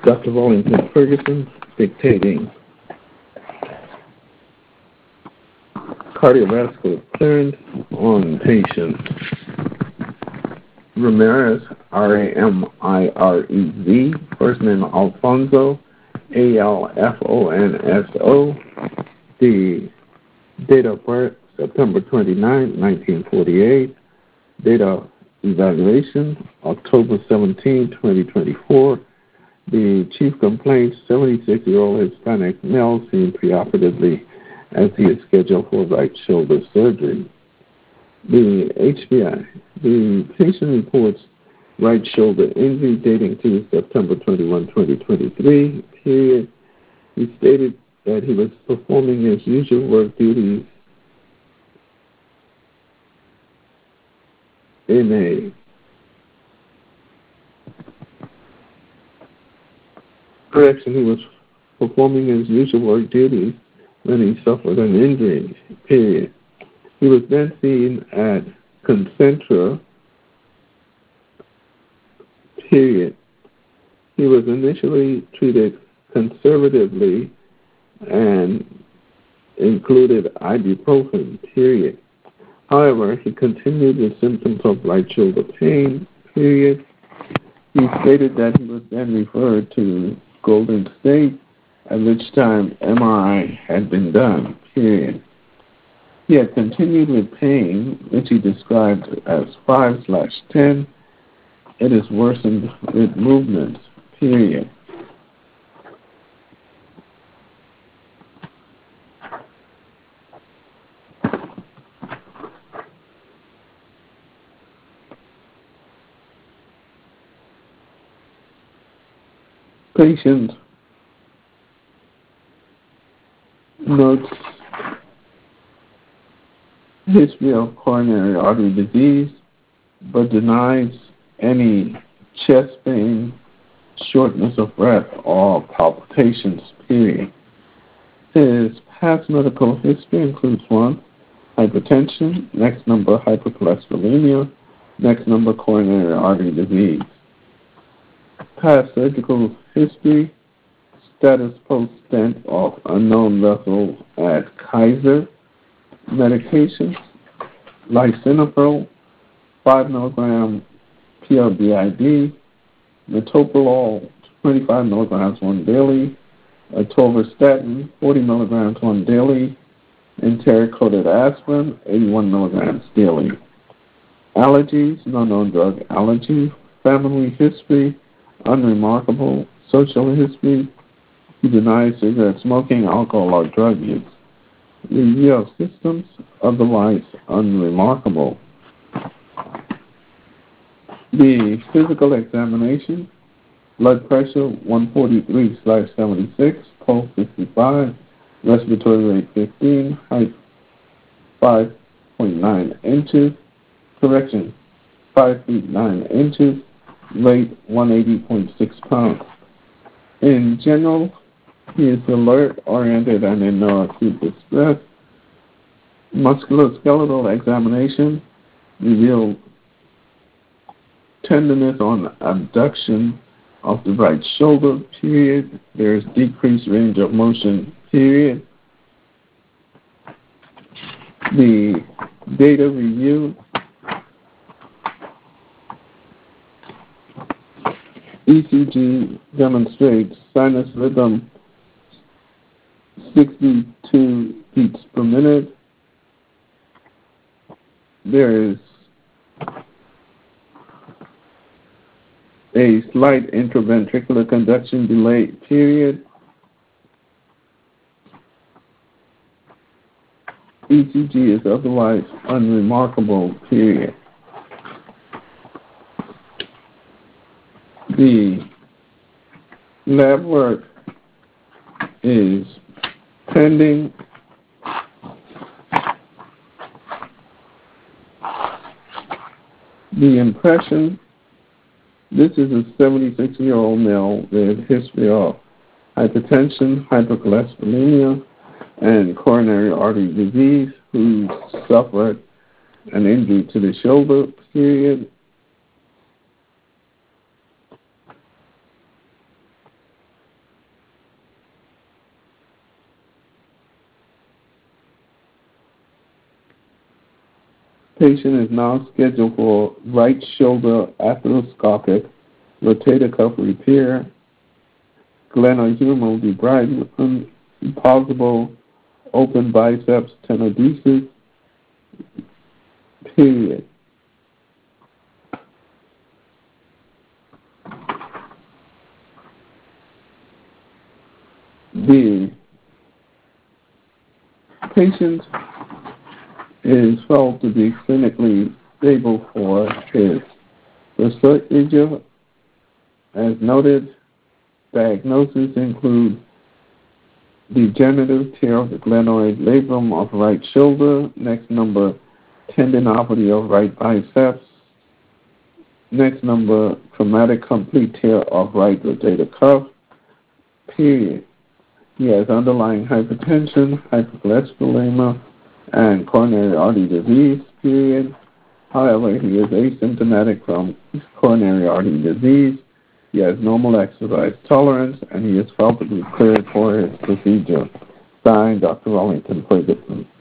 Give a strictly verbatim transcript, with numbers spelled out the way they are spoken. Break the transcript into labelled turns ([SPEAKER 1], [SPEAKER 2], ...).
[SPEAKER 1] Doctor Wallington Ferguson dictating cardiovascular clearance on patient Ramirez, R A M I R E Z, first name Alfonso, A L F O N S O, the date of birth September twenty-ninth, nineteen forty-eight, date of evaluation October seventeenth, twenty twenty-four. The chief complaint, seventy-six-year-old Hispanic male, seen preoperatively as he is scheduled for right shoulder surgery. The H B I, the patient reports right shoulder injury dating to September twenty-first, twenty twenty-three, period. He stated that he was performing his usual work duties in a correction, he was performing his usual work duties when he suffered an injury, period. He was then seen at Concentra, period. He was initially treated conservatively and included ibuprofen, period. However, he continued with symptoms of right shoulder pain, period. He stated that he was then referred to Golden State, at which time M R I had been done, period. He had continued with pain, which he described as five slash ten. It is worsened with movement, period. Patient notes history of coronary artery disease, but denies any chest pain, shortness of breath, or palpitations, period. His past medical history includes one, hypertension, next number hypercholesterolemia, next number coronary artery disease. Past surgical history, status post-stent of unknown vessel at Kaiser. Medications, lisinopril, five milligram P L B I D, metoprolol, twenty-five milligrams one daily, atorvastatin, forty milligrams one daily, enteric-coated aspirin, eighty-one milligrams daily. Allergies, no known drug allergy. Family history, unremarkable. Social history, he denies cigarette smoking, alcohol, or drug use. Review of systems, otherwise unremarkable. The physical examination, blood pressure one forty-three slash seventy-six, pulse sixty-five, respiratory rate fifteen, height five point nine inches, correction, five feet nine inches, weight one eighty point six pounds. In general, he is alert, oriented, and in no acute distress. Musculoskeletal examination revealed tenderness on abduction of the right shoulder, period. There is decreased range of motion, period. The data review, E C G demonstrates sinus rhythm sixty-two beats per minute. There is a slight intraventricular conduction delay, period. E C G is otherwise unremarkable, period. The lab work is pending. The impression, this is a seventy-six-year-old male with history of hypertension, hypercholesterolemia, and coronary artery disease who suffered an injury to the shoulder, period. Patient is now scheduled for right shoulder arthroscopic rotator cuff repair, glenohumeral debridement, possible open biceps tenodesis, period. The patient is felt to be clinically stable for his procedure. As noted, diagnosis includes degenerative tear of the glenoid labrum of right shoulder. Next number, tendinopathy of right biceps. Next number, traumatic complete tear of right rotator cuff. Period. He has underlying hypertension, hypercholesterolemia, and coronary artery disease. Period. However, he is asymptomatic from coronary artery disease. He has normal exercise tolerance, and he is felt to be cleared for his procedure. Signed, Doctor Wellington Ferguson.